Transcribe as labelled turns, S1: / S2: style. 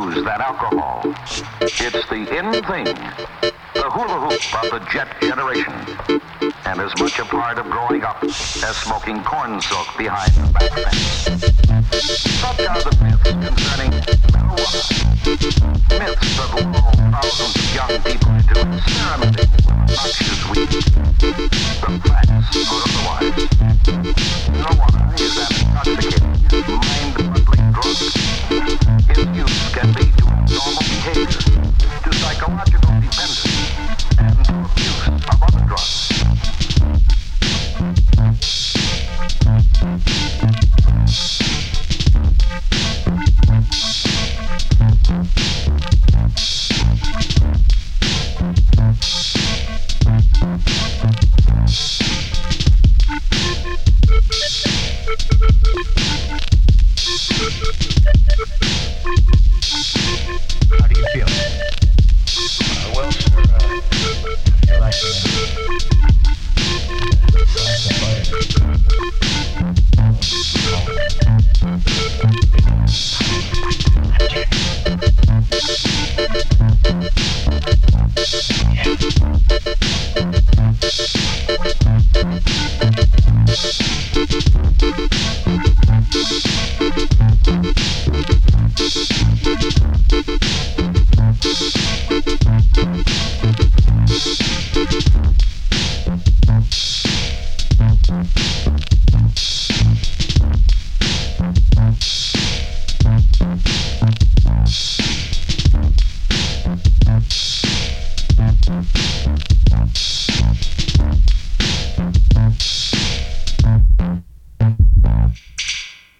S1: booze than alcohol. It's the in thing, the hula hoop of the jet generation, and as much a part of growing up as smoking corn silk behind the back fence. Such are the myths concerning marijuana. Myths that lull thousands of young people into experimenting with noxious weed. The facts are otherwise. Marijuana is an intoxicating, mind-boggling drug. Its use can lead to abnormal behavior, to psychological dependence, and to abuse of other drugs.
S2: How do you feel?
S1: Well, sir,
S2: I like it.